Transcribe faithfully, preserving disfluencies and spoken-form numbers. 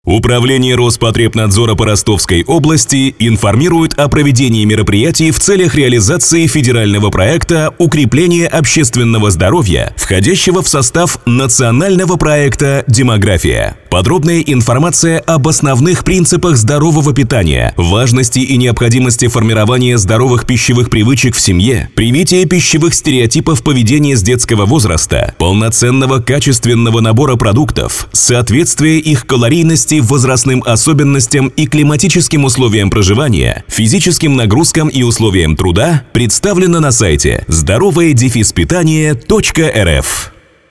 Управление Роспотребнадзора по Ростовской области информирует о проведении мероприятий в целях реализации федерального проекта «Укрепление общественного здоровья», входящего в состав национального проекта «Демография». Подробная информация об основных принципах здорового питания, важности и необходимости формирования здоровых пищевых привычек в семье, привития пищевых стереотипов поведения с детского возраста, полноценного качественного набора продуктов, соответствие их калорийности возрастным особенностям и климатическим условиям проживания, физическим нагрузкам и условиям труда представлено на сайте здоровое питание точка эр эф.